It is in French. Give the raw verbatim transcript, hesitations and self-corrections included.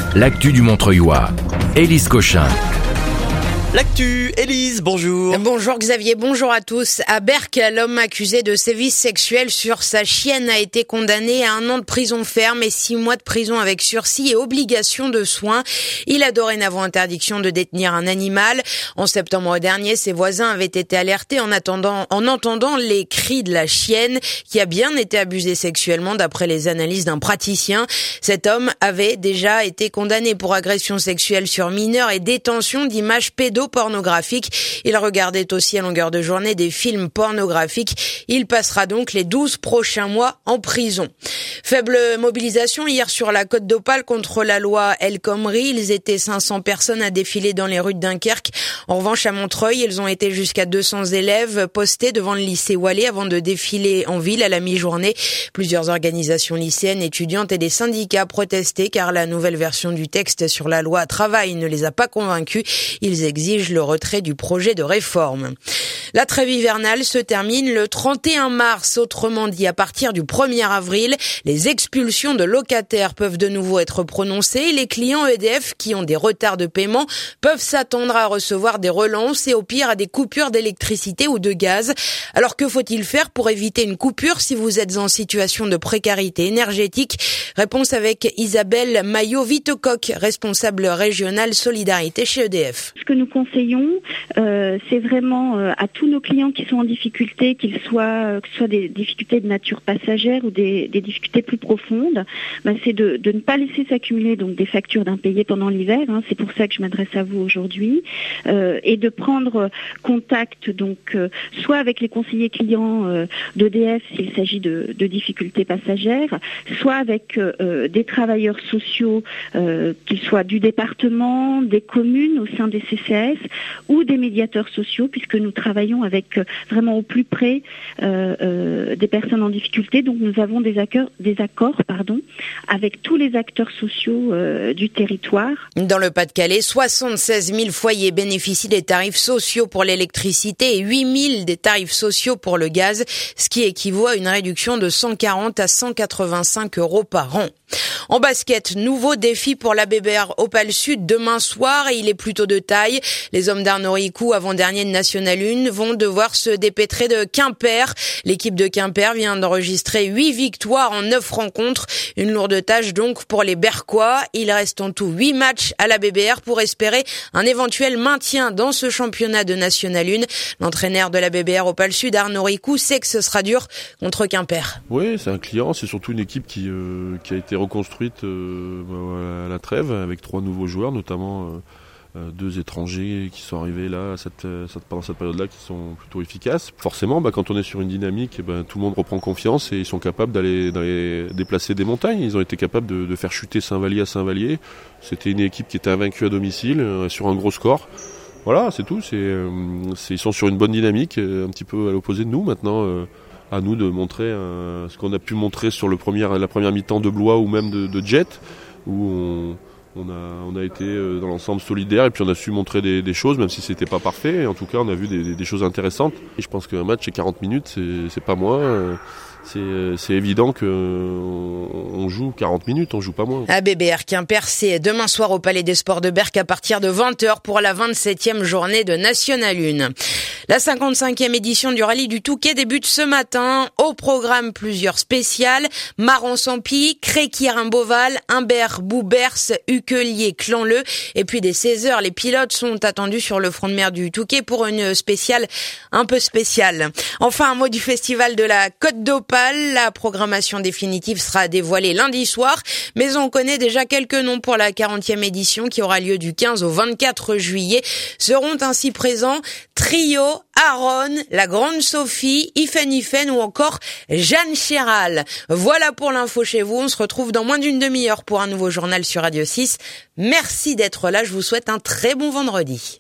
l'actu du Montreuilois. Élise Cochin. L'actu, Élise, bonjour. Bonjour Xavier, bonjour à tous. À Berck, l'homme accusé de sévices sexuels sur sa chienne a été condamné à un an de prison ferme et six mois de prison avec sursis et obligation de soins. Il a dorénavant interdiction de détenir un animal. En septembre dernier, ses voisins avaient été alertés en attendant, en entendant les cris de la chienne qui a bien été abusée sexuellement d'après les analyses d'un praticien. Cet homme avait déjà été condamné pour agression sexuelle sur mineur et détention d'images pédophiles pornographique. Il regardait aussi à longueur de journée des films pornographiques. Il passera donc les douze prochains mois en prison. Faible mobilisation hier sur la Côte d'Opale contre la loi El Khomri. Ils étaient cinq cents personnes à défiler dans les rues de Dunkerque. En revanche, à Montreuil, ils ont été jusqu'à deux cents élèves postés devant le lycée Wallet avant de défiler en ville à la mi-journée. Plusieurs organisations lycéennes, étudiantes et des syndicats protestaient car la nouvelle version du texte sur la loi travail ne les a pas convaincus. Ils exigent le retrait du projet de réforme. La trêve hivernale se termine le trente et un mars, autrement dit à partir du premier avril. Les expulsions de locataires peuvent de nouveau être prononcées. Les clients E D F qui ont des retards de paiement peuvent s'attendre à recevoir des relances et au pire à des coupures d'électricité ou de gaz. Alors que faut-il faire pour éviter une coupure si vous êtes en situation de précarité énergétique? Réponse avec Isabelle Maillot-Vitecoq, responsable régionale solidarité chez E D F. Ce que nous conseillons, euh, c'est vraiment euh, à tous nos clients qui sont en difficulté, qu'ils soient, que ce soit des difficultés de nature passagère ou des, des difficultés plus profondes, ben c'est de, de ne pas laisser s'accumuler donc des factures d'impayés pendant l'hiver. Hein, c'est pour ça que je m'adresse à vous aujourd'hui, euh, et de prendre contact donc euh, soit avec les conseillers clients euh, d'E D F s'il s'agit de, de difficultés passagères, soit avec euh, des travailleurs sociaux, euh, qu'ils soient du département, des communes au sein des C C A S ou des médiateurs sociaux, puisque nous travaillons avec euh, vraiment au plus près euh, euh, des personnes en difficulté. Donc nous avons des accords, des accords pardon, avec tous les acteurs sociaux euh, du territoire. Dans le Pas-de-Calais, soixante-seize mille foyers bénéficient des tarifs sociaux pour l'électricité et huit mille des tarifs sociaux pour le gaz, ce qui équivaut à une réduction de cent quarante à cent quatre-vingt-cinq euros par an. En basket, nouveau défi pour la B B R Opale Sud demain soir et il est plutôt de taille. Les hommes d'Arnaud Ricou, avant-dernier de National un, vont devoir se dépêtrer de Quimper. L'équipe de Quimper vient d'enregistrer huit victoires en neuf rencontres. Une lourde tâche donc pour les Berquois. Il reste en tout huit matchs à la B B R pour espérer un éventuel maintien dans ce championnat de National un. L'entraîneur de la B B R Opale Sud, Arnaud Ricou, sait que ce sera dur contre Quimper. Oui, c'est un client, c'est surtout une équipe qui, euh, qui a été reconstruite euh, à la trêve avec trois nouveaux joueurs, notamment euh, deux étrangers qui sont arrivés là cette, cette, pendant cette période-là, qui sont plutôt efficaces. Forcément, bah, quand on est sur une dynamique, bah, tout le monde reprend confiance et ils sont capables d'aller, d'aller déplacer des montagnes. Ils ont été capables de, de faire chuter Saint-Vallier à Saint-Vallier. C'était une équipe qui était invaincue à domicile euh, sur un gros score. Voilà, c'est tout. C'est, euh, c'est, ils sont sur une bonne dynamique, euh, un petit peu à l'opposé de nous maintenant. Euh, à nous de montrer euh, ce qu'on a pu montrer sur le premier, la première mi-temps de Blois ou même de, de Jet, où on, on, a, on a été euh, dans l'ensemble solidaire et puis on a su montrer des, des choses, même si c'était pas parfait. Et en tout cas, on a vu des, des choses intéressantes. Et je pense qu'un match, c'est quarante minutes, c'est, c'est pas moins. Euh, C'est, c'est évident qu'on joue quarante minutes, on joue pas moins. À B B R Quimper, c'est demain soir au Palais des Sports de Berck à partir de vingt heures pour la vingt-septième journée de National un. La cinquante-cinquième édition du Rallye du Touquet débute ce matin. Au programme, plusieurs spéciales. Maron-Sampy, Créquier-Imboval, Imbert, Boubers, Uquelier, Clanleu. Et puis dès seize heures, les pilotes sont attendus sur le front de mer du Touquet pour une spéciale un peu spéciale. Enfin, un mot du festival de la Côte d'Opale. La programmation définitive sera dévoilée lundi soir, mais on connaît déjà quelques noms pour la quarantième édition qui aura lieu du quinze au vingt-quatre juillet. Seront ainsi présents Trio, Aaron, la Grande Sophie, Ifen Ifen ou encore Jeanne Chéral. Voilà pour l'info chez vous. On se retrouve dans moins d'une demi-heure pour un nouveau journal sur Radio six. Merci d'être là. Je vous souhaite un très bon vendredi.